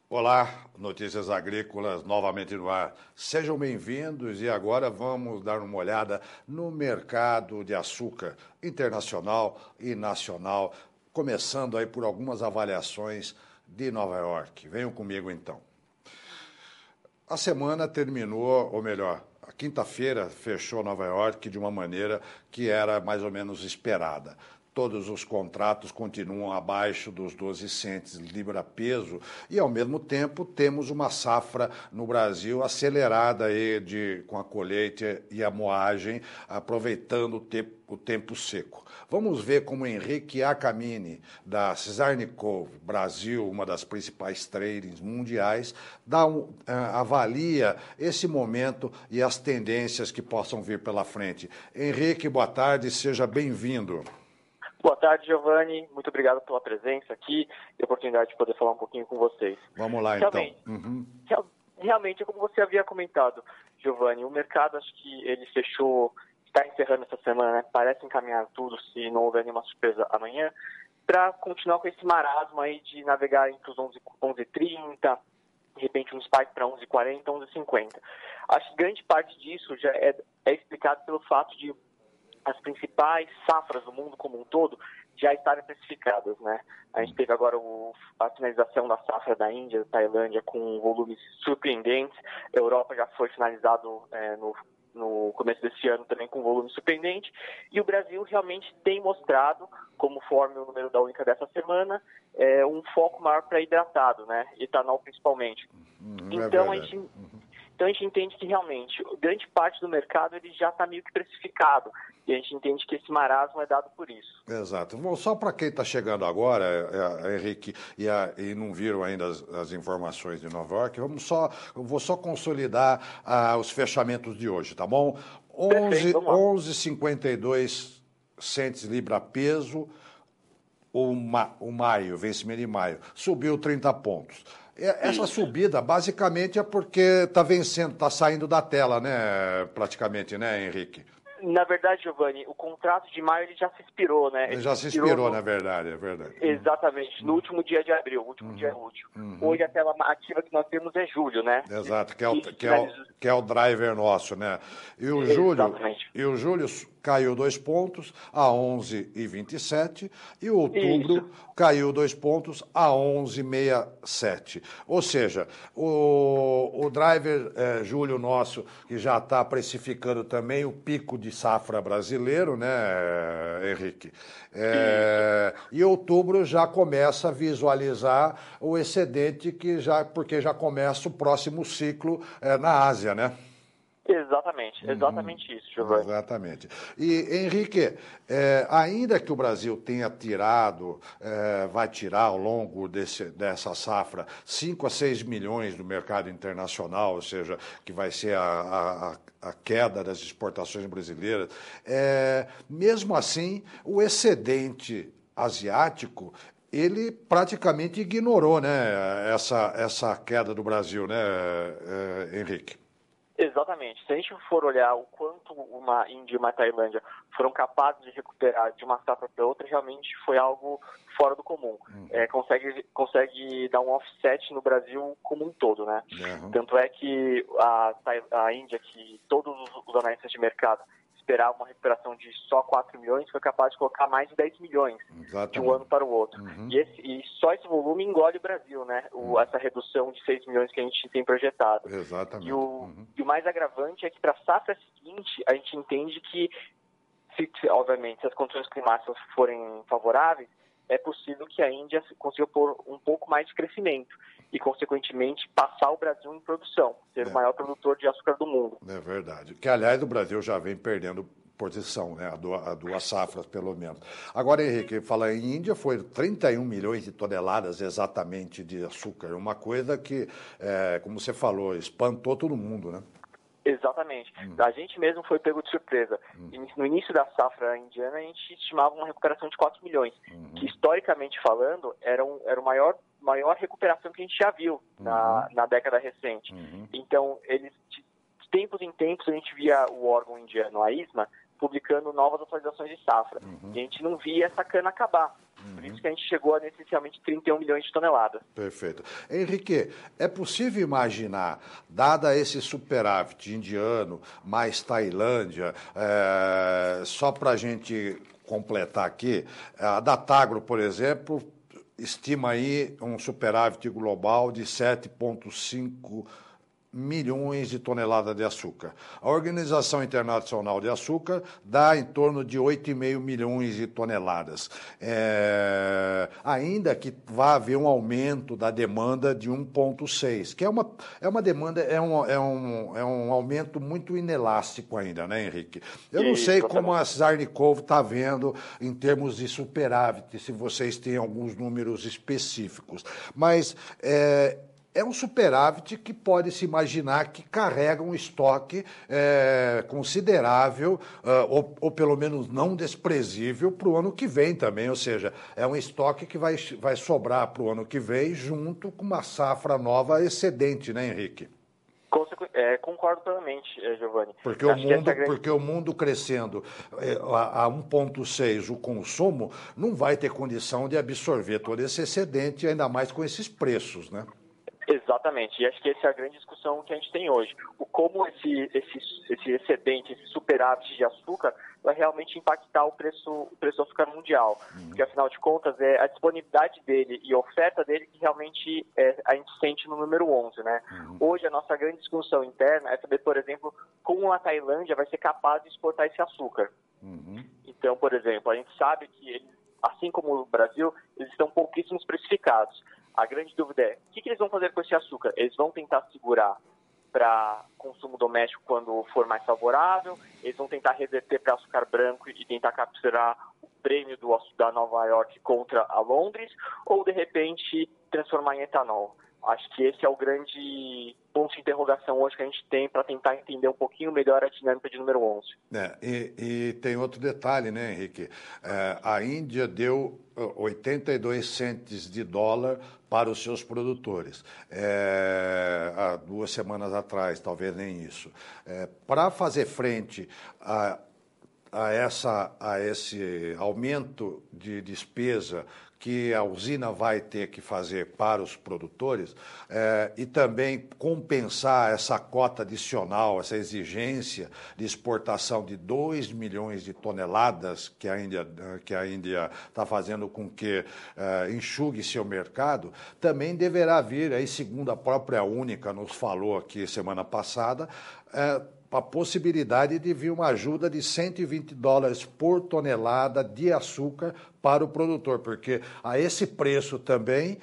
Olá, Notícias Agrícolas novamente no ar. Sejam bem-vindos e agora vamos dar uma olhada no mercado de açúcar internacional e nacional, começando aí por algumas avaliações de Nova York. Venham comigo então. A semana terminou, ou melhor, a quinta-feira fechou Nova York de uma maneira que era mais ou menos esperada. Todos os contratos continuam abaixo dos 12 centes libra-peso e, ao mesmo tempo, temos uma safra no Brasil acelerada aí com a colheita e a moagem, aproveitando o tempo seco. Vamos ver como Henrique Acamini, da Czarnikov Brasil, uma das principais tradings mundiais, avalia esse momento e as tendências que possam vir pela frente. Henrique, boa tarde, seja bem-vindo. Boa tarde, Giovanni. Muito obrigado pela presença aqui e a oportunidade de poder falar um pouquinho com vocês. Vamos lá, realmente, então. Realmente, como você havia comentado, Giovanni, o mercado, acho que ele fechou, está encerrando essa semana, né? Parece encaminhar tudo, se não houver nenhuma surpresa amanhã, para continuar com esse marasmo aí de navegar entre os 11h30, de repente um spike para 11h40, 11h50. Acho que grande parte disso já é explicado pelo fato de as principais safras do mundo como um todo já estarem precificadas, né? A gente teve agora a finalização da safra da Índia, da Tailândia, com volumes surpreendentes. A Europa já foi finalizado no começo desse ano também com volume surpreendente. E o Brasil realmente tem mostrado, conforme o número da única dessa semana, um foco maior para hidratado, né? Etanol principalmente. Então, a gente entende que realmente grande parte do mercado ele já está meio que precificado e a gente entende que esse marasmo é dado por isso. Exato. Bom, só para quem está chegando agora, Henrique, e não viram ainda as informações de Nova York, eu vou só consolidar os fechamentos de hoje, tá bom? 11,52 centes libra-peso, o maio, vencimento de maio, subiu 30 pontos. Essa subida, basicamente, é porque está vencendo, está saindo da tela, né? Praticamente, né, Henrique? Na verdade, Giovanni, o contrato de maio ele já se expirou, né? Ele já se expirou, na verdade, é verdade. Exatamente, no último dia de abril, último dia útil. Hoje a tela ativa que nós temos é julho, né? Exato, que é o driver nosso, né? E o julho caiu 2 pontos a 11,27 e o outubro caiu 2 pontos a 11,67. Ou seja, o driver julho nosso, que já está precificando também o pico de safra brasileiro, né, Henrique? E outubro já começa a visualizar o excedente porque já começa o próximo ciclo na Ásia, né? Exatamente isso, Giovanni. Exatamente. E, Henrique, ainda que o Brasil tenha vai tirar ao longo dessa safra 5 a 6 milhões do mercado internacional, ou seja, que vai ser a queda das exportações brasileiras, mesmo assim, o excedente asiático ele praticamente ignorou, né, essa queda do Brasil, né, Henrique? Exatamente. Se a gente for olhar o quanto uma Índia e uma Tailândia foram capazes de recuperar de uma safra para outra, realmente foi algo fora do comum. Consegue dar um offset no Brasil como um todo, né? Tanto é que a Índia, que todos os analistas de mercado esperavam uma recuperação de só 4 milhões, foi capaz de colocar mais de 10 milhões de um ano para o outro. E só esse volume engole o Brasil, né? Essa redução de 6 milhões que a gente tem projetado. Exatamente. E o mais agravante é que para a safra seguinte, a gente entende que, obviamente, se as condições climáticas forem favoráveis, é possível que a Índia consiga pôr um pouco mais de crescimento e, consequentemente, passar o Brasil em produção, ser o maior produtor de açúcar do mundo. É verdade. Que, aliás, o Brasil já vem perdendo posição, né? A 2 safras, pelo menos. Agora, Henrique, falar em Índia, foi 31 milhões de toneladas exatamente de açúcar, uma coisa que, como você falou, espantou todo mundo, né? Exatamente. A gente mesmo foi pego de surpresa. No início da safra indiana, a gente estimava uma recuperação de 4 milhões, que, historicamente falando, era a maior recuperação que a gente já viu na década recente. Então, de tempos em tempos, a gente via o órgão indiano, a ISMA, publicando novas atualizações de safra. E a gente não via essa cana acabar. Por isso que a gente chegou a essencialmente 31 milhões de toneladas. Perfeito. Henrique, é possível imaginar, dada esse superávit indiano, mais Tailândia, só para a gente completar aqui, a Datagro, por exemplo, estima aí um superávit global de 7,5 milhões de toneladas de açúcar. A Organização Internacional de Açúcar dá em torno de 8,5 milhões de toneladas. Ainda que vá haver um aumento da demanda de 1,6, que é uma demanda, é um aumento muito inelástico ainda, né, Henrique? Eu não sei como a Sarnikov está vendo em termos de superávit, se vocês têm alguns números específicos, mas é um superávit que pode se imaginar que carrega um estoque considerável, ou pelo menos não desprezível, para o ano que vem também. Ou seja, é um estoque que vai sobrar para o ano que vem, junto com uma safra nova excedente, né, Henrique? Concordo plenamente, Giovanni. Porque o mundo crescendo a 1,6 o consumo, não vai ter condição de absorver todo esse excedente, ainda mais com esses preços, né? Exatamente, e acho que essa é a grande discussão que a gente tem hoje. Como esse excedente, esse superávit de açúcar vai realmente impactar o preço do açúcar mundial. Porque, afinal de contas, é a disponibilidade dele e a oferta dele que realmente a gente sente no número 11, né? Hoje, a nossa grande discussão interna é saber, por exemplo, como a Tailândia vai ser capaz de exportar esse açúcar. Então, por exemplo, a gente sabe que eles, assim como o Brasil, eles estão pouquíssimos precificados. A grande dúvida é, o que eles vão fazer com esse açúcar? Eles vão tentar segurar para consumo doméstico quando for mais favorável? Eles vão tentar reverter para açúcar branco e tentar capturar o prêmio da Nova York contra a Londres? Ou, de repente, transformar em etanol? Acho que esse é o grande ponto de interrogação hoje que a gente tem para tentar entender um pouquinho melhor a dinâmica de número 11. E tem outro detalhe, né, Henrique? A Índia deu 82 centes de dólar para os seus produtores. Há 2 semanas atrás, talvez nem isso. Para fazer frente a esse aumento de despesa que a usina vai ter que fazer para os produtores e também compensar essa cota adicional, essa exigência de exportação de 2 milhões de toneladas que a Índia está fazendo com que enxugue seu mercado, também deverá vir, aí, segundo a própria Única nos falou aqui semana passada, a possibilidade de vir uma ajuda de 120 dólares por tonelada de açúcar para o produtor, porque a esse preço também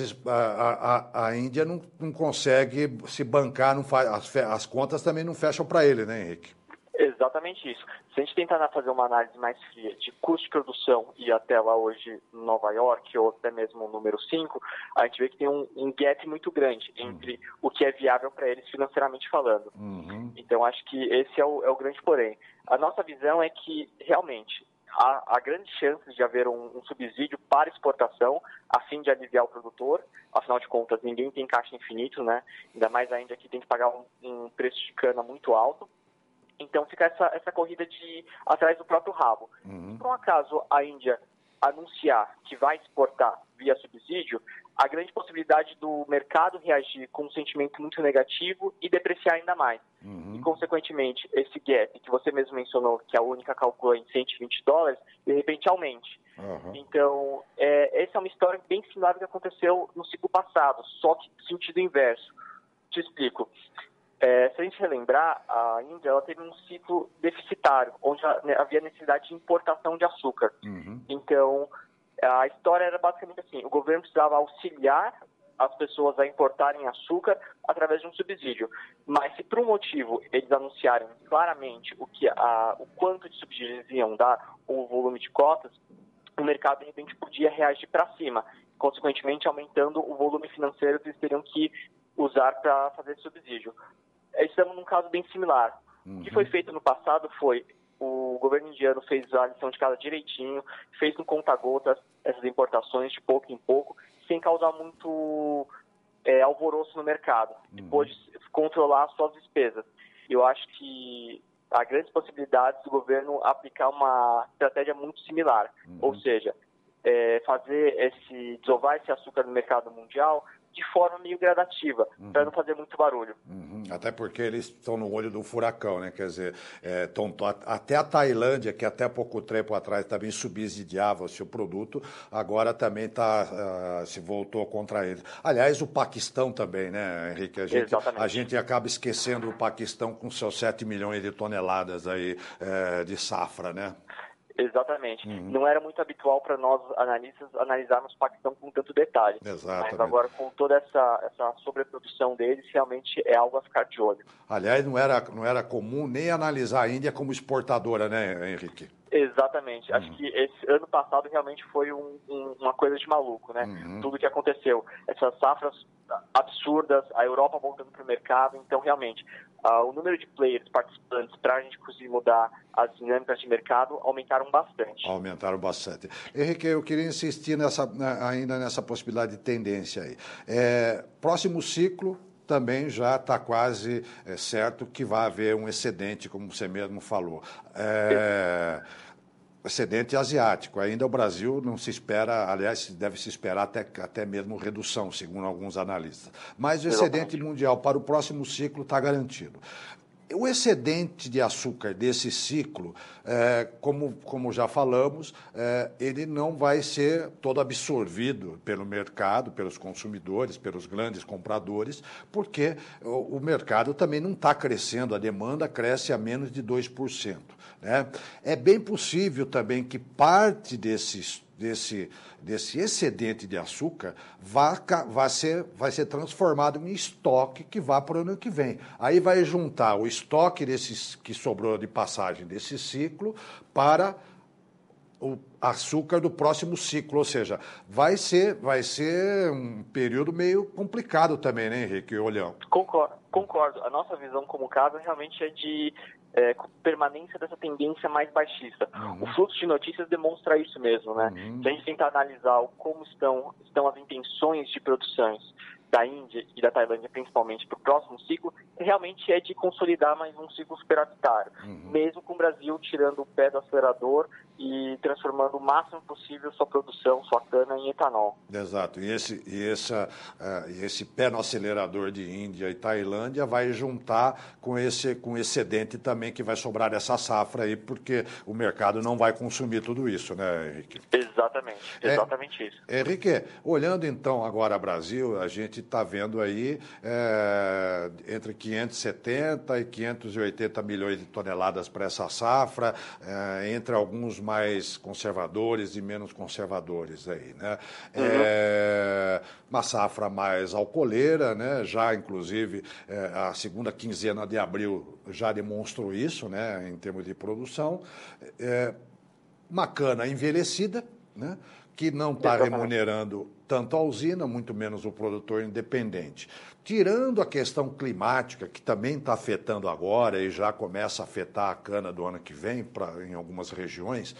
a Índia não consegue se bancar, as contas também não fecham para ele, né, Henrique? Exatamente isso. Se a gente tentar fazer uma análise mais fria de custo de produção e até lá hoje em Nova York, ou até mesmo o número 5, a gente vê que tem um gap muito grande entre o que é viável para eles financeiramente falando. Então, acho que esse é o grande porém. A nossa visão é que, realmente, há grande chance de haver um subsídio para exportação, a fim de aliviar o produtor. Afinal de contas, ninguém tem caixa infinito, né? Ainda mais a Índia que tem que pagar um preço de cana muito alto. Então fica essa corrida atrás do próprio rabo. Se por um acaso a Índia anunciar que vai exportar via subsídio, a grande possibilidade do mercado reagir com um sentimento muito negativo e depreciar ainda mais. E, consequentemente, esse gap que você mesmo mencionou, que a Única calculou em 120 dólares, de repente aumente. Então, essa é uma história bem similar ao que aconteceu no ciclo passado, só que no sentido inverso. Te explico. Se a gente relembrar, a Índia ela teve um ciclo deficitário, onde havia necessidade de importação de açúcar. Então, a história era basicamente assim, o governo precisava auxiliar as pessoas a importarem açúcar através de um subsídio. Mas se por um motivo eles anunciarem claramente o quanto de subsídio eles iam dar, o volume de cotas, o mercado de repente podia reagir para cima, consequentemente aumentando o volume financeiro que eles teriam que usar para fazer subsídio. Estamos num caso bem similar. O que foi feito no passado foi o governo indiano fez a lição de casa direitinho, fez no conta-gotas essas importações de pouco em pouco, sem causar muito alvoroço no mercado, e pôde controlar as suas despesas. Eu acho que há grandes possibilidades do governo aplicar uma estratégia muito similar, ou seja, fazer desovar esse açúcar no mercado mundial de forma meio gradativa, para não fazer muito barulho. Até porque eles estão no olho do furacão, né? Quer dizer, até a Tailândia, que até pouco tempo atrás também subsidiava o seu produto, agora também se voltou contra eles. Aliás, o Paquistão também, né, Henrique? A gente acaba esquecendo o Paquistão com seus 7 milhões de toneladas aí, de safra, né? Exatamente. Não era muito habitual para nós analistas analisarmos o Paquistão com tanto detalhe. Exatamente. Mas agora, com toda essa sobreprodução deles, realmente é algo a ficar de olho. Aliás, não era comum nem analisar a Índia como exportadora, né, Henrique? Exatamente. Acho que esse ano passado realmente foi uma coisa de maluco, né? Tudo que aconteceu. Essas safras absurdas, a Europa voltando para o mercado. Então, realmente, o número de players participantes para a gente conseguir mudar as dinâmicas de mercado aumentaram bastante. Henrique, eu queria insistir ainda nessa possibilidade de tendência aí. Próximo ciclo também já está quase certo que vai haver um excedente, como você mesmo falou. Excedente asiático. Ainda o Brasil não se espera, aliás, deve se esperar até mesmo redução, segundo alguns analistas. Mas o excedente mundial para o próximo ciclo está garantido. O excedente de açúcar desse ciclo, como já falamos, ele não vai ser todo absorvido pelo mercado, pelos consumidores, pelos grandes compradores, porque o mercado também não está crescendo, a demanda cresce a menos de 2%. Né? É bem possível também que parte desse excedente de açúcar vai ser transformado em estoque que vá para o ano que vem. Aí vai juntar o estoque que sobrou de passagem desse ciclo para o açúcar do próximo ciclo, ou seja, vai ser um período meio complicado também, né, Henrique Olhão? Concordo. A nossa visão como casa realmente é de permanência dessa tendência mais baixista. O fluxo de notícias demonstra isso mesmo, né? Se a gente tentar analisar como estão as intenções de produções da Índia e da Tailândia, principalmente, para o próximo ciclo, realmente é de consolidar mais um ciclo superavitário, mesmo com o Brasil tirando o pé do acelerador e transformando o máximo possível sua produção, sua cana, em etanol. Exato. E esse pé no acelerador de Índia e Tailândia vai juntar com excedente também que vai sobrar dessa safra aí, porque o mercado não vai consumir tudo isso, né, Henrique? Exatamente isso. Henrique, olhando então agora Brasil, a gente está vendo aí entre 570 e 580 milhões de toneladas para essa safra, entre alguns mais conservadores e menos conservadores aí, né? Uma safra mais alcooleira, né? Já inclusive a segunda quinzena de abril já demonstrou isso, né? Em termos de produção, uma cana envelhecida, né? Que não está remunerando tanto a usina, muito menos o produtor independente. Tirando a questão climática, que também está afetando agora e já começa a afetar a cana do ano que vem em algumas regiões,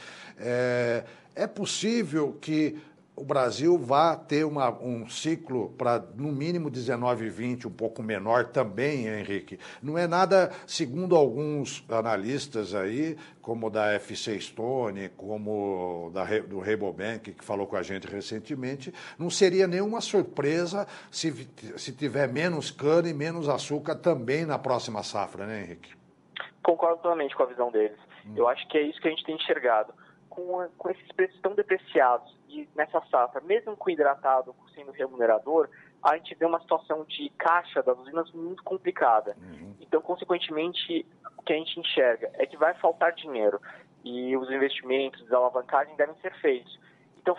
é possível que o Brasil vá ter um ciclo para, no mínimo, 19 e 20, um pouco menor também, Henrique. Não é nada, segundo alguns analistas aí, como da FC Stone, como do Rabobank, que falou com a gente recentemente, não seria nenhuma surpresa se tiver menos cana e menos açúcar também na próxima safra, né, Henrique? Concordo totalmente com a visão deles. Eu acho que é isso que a gente tem enxergado. Com esses preços tão depreciados e nessa safra, mesmo com o hidratado sendo remunerador, a gente vê uma situação de caixa das usinas muito complicada. Então, consequentemente, o que a gente enxerga é que vai faltar dinheiro e os investimentos, as alavancagens devem ser feitos. Então,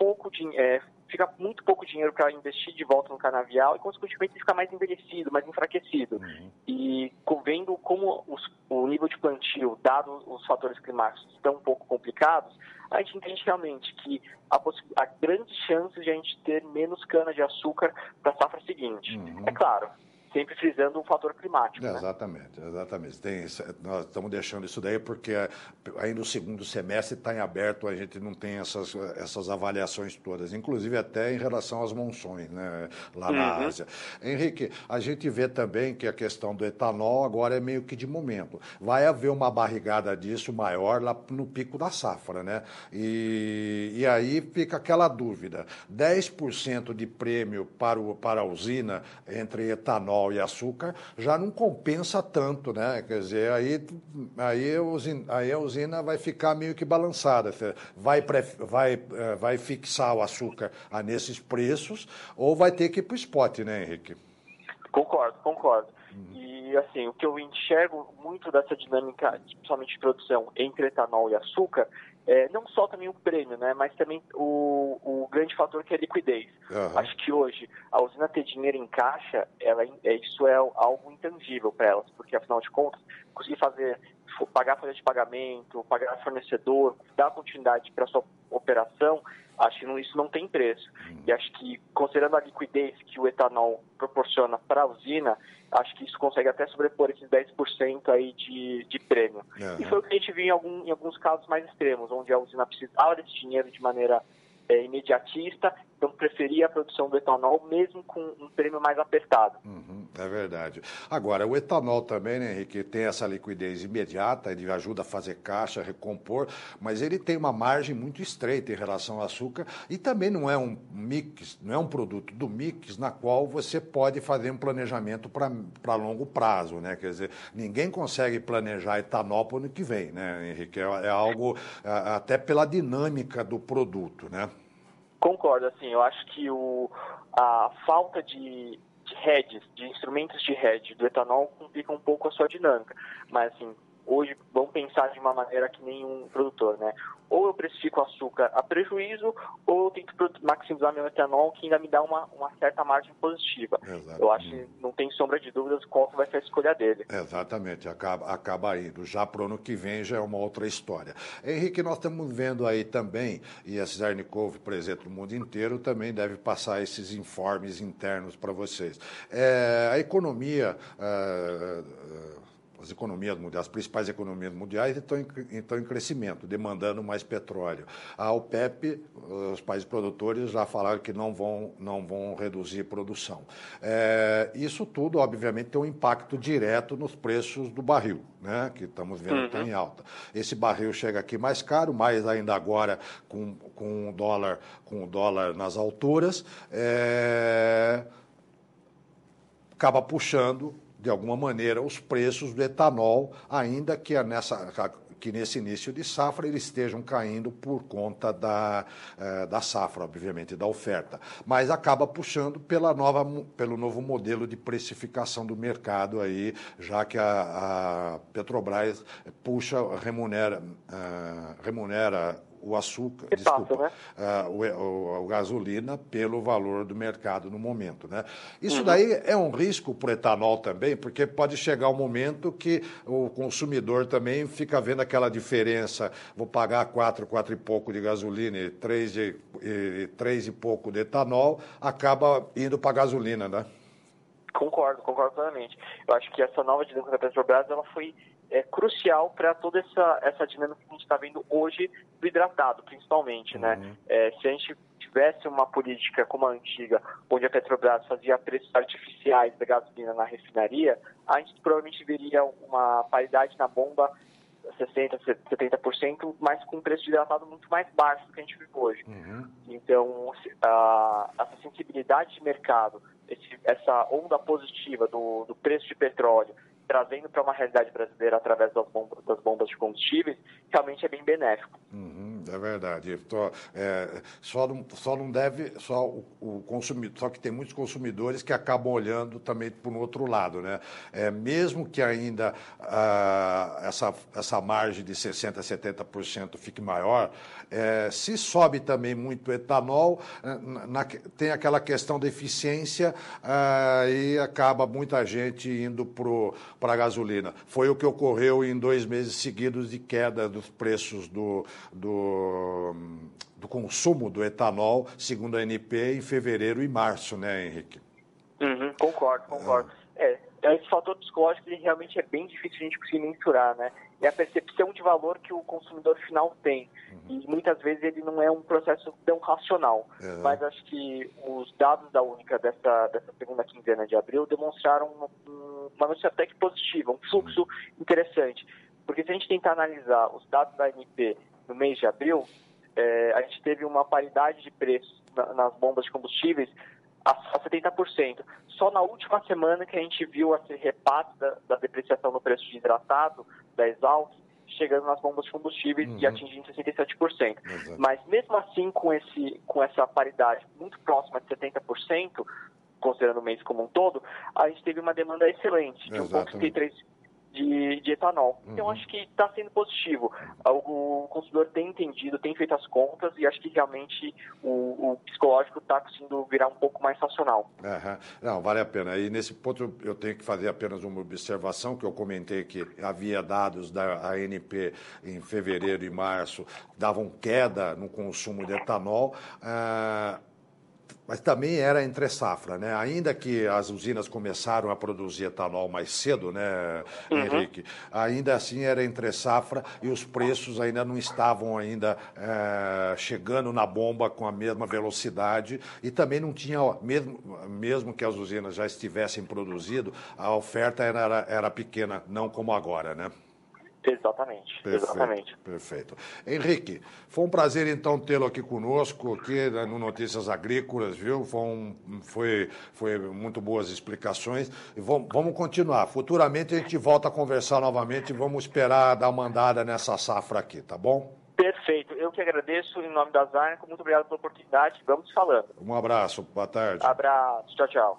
fica muito pouco dinheiro para investir de volta no canavial e, consequentemente, fica mais envelhecido, mais enfraquecido. E vendo como o nível de plantio, dado os fatores climáticos, estão um pouco complicados, a gente entende realmente que há grandes chances de a gente ter menos cana-de-açúcar para a safra seguinte. É claro, sempre frisando um fator climático. Né? Exatamente. Nós estamos deixando isso daí porque aí no segundo semestre está em aberto, a gente não tem essas avaliações todas, inclusive até em relação às monções, né, lá na Ásia. Henrique, a gente vê também que a questão do etanol agora é meio que de momento. Vai haver uma barrigada disso maior lá no pico da safra, né? E aí fica aquela dúvida, 10% de prêmio para a usina entre etanol e açúcar já não compensa tanto, né? Quer dizer, aí a usina vai ficar meio que balançada. Vai fixar o açúcar nesses preços ou vai ter que ir para o spot, né, Henrique? Concordo. E, assim, o que eu enxergo muito dessa dinâmica, principalmente de produção entre etanol e açúcar, não só também o prêmio, né, mas também o grande fator que é a liquidez. Uhum. Acho que hoje a usina ter dinheiro em caixa, isso é algo intangível para elas, porque afinal de contas, conseguir pagar a folha de pagamento, pagar fornecedor, dar continuidade para a sua operação, acho que isso não tem preço. E acho que, considerando a liquidez que o etanol proporciona para a usina, acho que isso consegue até sobrepor esses 10% aí de prêmio. E foi o que a gente viu em alguns casos mais extremos, onde a usina precisava desse dinheiro de maneira imediatista, então preferia a produção do etanol mesmo com um prêmio mais apertado. É verdade. Agora, o etanol também, né, Henrique, tem essa liquidez imediata, ele ajuda a fazer caixa, recompor, mas ele tem uma margem muito estreita em relação ao açúcar e também não é um mix, não é um produto do mix na qual você pode fazer um planejamento para longo prazo, né? Quer dizer, ninguém consegue planejar etanol para o ano que vem, né, Henrique? É algo até pela dinâmica do produto, né? Concordo, assim, eu acho que a falta de hedges, de instrumentos de hedge do etanol complica um pouco a sua dinâmica, mas assim, hoje vamos pensar de uma maneira que nenhum produtor, né? Ou eu precifico açúcar a prejuízo, ou eu tento maximizar meu etanol, que ainda me dá uma certa margem positiva. Exato. Eu acho que não tem sombra de dúvidas qual que vai ser a escolha dele. Exatamente, acaba indo. Já para o ano que vem já é uma outra história. Henrique, nós estamos vendo aí também, e a Czernikov, presente no mundo inteiro, também deve passar esses informes internos para vocês. A economia... As economias mundiais, as principais economias mundiais estão em crescimento, demandando mais petróleo. A OPEP, os países produtores, já falaram que não vão reduzir produção. Isso tudo, obviamente, tem um impacto direto nos preços do barril, né, que estamos vendo que está em alta. Esse barril chega aqui mais caro, mais ainda agora com o dólar nas alturas, acaba puxando de alguma maneira, os preços do etanol, ainda que nesse início de safra eles estejam caindo por conta da safra, obviamente, da oferta. Mas acaba puxando pelo novo modelo de precificação do mercado aí, já que a Petrobras remunera o açúcar, o gasolina pelo valor do mercado no momento, né? Isso daí é um risco para o etanol também, porque pode chegar um momento que o consumidor também fica vendo aquela diferença, vou pagar 4 e pouco de gasolina e 3 e pouco de etanol, acaba indo para a gasolina, né? Concordo plenamente. Eu acho que essa nova dinâmica da Petrobras, ela foi crucial para toda essa dinâmica que a gente está vendo hoje do hidratado, principalmente, né? Se a gente tivesse uma política como a antiga, onde a Petrobras fazia preços artificiais da gasolina na refinaria, a gente provavelmente veria uma paridade na bomba 60%, 70%, mas com um preço de hidratado muito mais baixo do que a gente vive hoje. Então, essa sensibilidade de mercado, essa onda positiva do preço de petróleo, trazendo para uma realidade brasileira através das bombas de combustíveis, realmente é bem benéfico. É verdade. Só não deve, o consumidor, só que tem muitos consumidores que acabam olhando também por um outro lado, né? Mesmo que ainda essa margem de 60% a 70% fique maior, se sobe também muito o etanol, tem aquela questão da eficiência e acaba muita gente indo para a gasolina. Foi o que ocorreu em 2 meses seguidos de queda dos preços do consumo do etanol, segundo a ANP, em fevereiro e março, né, Henrique? Concordo. esse fator psicológico ele realmente é bem difícil a gente conseguir mensurar, né? É a percepção de valor que o consumidor final tem. E muitas vezes ele não é um processo tão racional. Mas acho que os dados da Única dessa segunda quinzena de abril demonstraram uma notícia até que positiva, um fluxo interessante. Porque se a gente tentar analisar os dados da ANP no mês de abril, a gente teve uma paridade de preços nas bombas de combustíveis a 70%. Só na última semana que a gente viu esse repasse da depreciação no preço de hidratado, da Exalc, chegando nas bombas de combustíveis e atingindo 67%. Mas mesmo assim, com essa paridade muito próxima de 70%, considerando o mês como um todo, a gente teve uma demanda excelente, de 1,53 de etanol. Então, acho que está sendo positivo. O consumidor tem entendido, tem feito as contas e acho que realmente o psicológico está conseguindo virar um pouco mais racional. Não, vale a pena. E nesse ponto eu tenho que fazer apenas uma observação, que eu comentei que havia dados da ANP em fevereiro e março que davam queda no consumo de etanol. Mas também era entre safra, né? Ainda que as usinas começaram a produzir etanol mais cedo, né, Henrique? Ainda assim era entre safra e os preços ainda não estavam chegando na bomba com a mesma velocidade e também não tinha, mesmo que as usinas já estivessem produzindo, a oferta era pequena, não como agora, né? Exatamente, exatamente. Perfeito. Henrique, foi um prazer então tê-lo aqui conosco, aqui no Notícias Agrícolas, viu? Foi muito boas explicações. E vamos continuar. Futuramente a gente volta a conversar novamente e vamos esperar dar uma andada nessa safra aqui, tá bom? Perfeito. Eu que agradeço em nome da Zarneco. Muito obrigado pela oportunidade. Vamos falando. Um abraço. Boa tarde. Abraço. Tchau, tchau.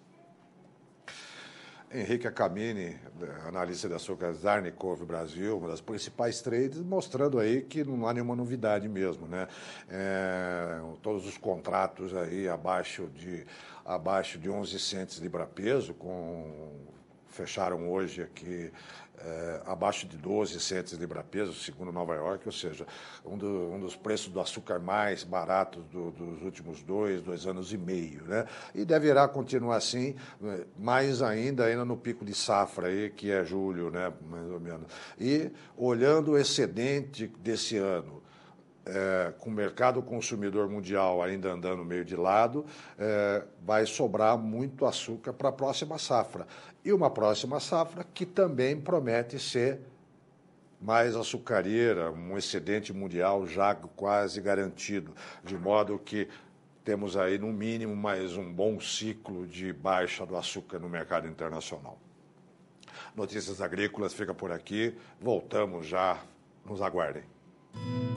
Henrique Acamini, analista de açúcar Zarnikov Brasil, uma das principais trades, mostrando aí que não há nenhuma novidade mesmo, né? Todos os contratos aí abaixo de 11 centes libra-peso, fecharam hoje aqui abaixo de 12 centes libra-peso, segundo Nova York, ou seja, um dos preços do açúcar mais baratos dos últimos dois anos e meio, né? E deverá continuar assim, mais ainda no pico de safra aí, que é julho, né? Mais ou menos. E olhando o excedente desse ano, com o mercado consumidor mundial ainda andando meio de lado, vai sobrar muito açúcar para a próxima safra. E uma próxima safra que também promete ser mais açucareira, um excedente mundial já quase garantido, de modo que temos aí, no mínimo, mais um bom ciclo de baixa do açúcar no mercado internacional. Notícias Agrícolas fica por aqui, voltamos já, nos aguardem.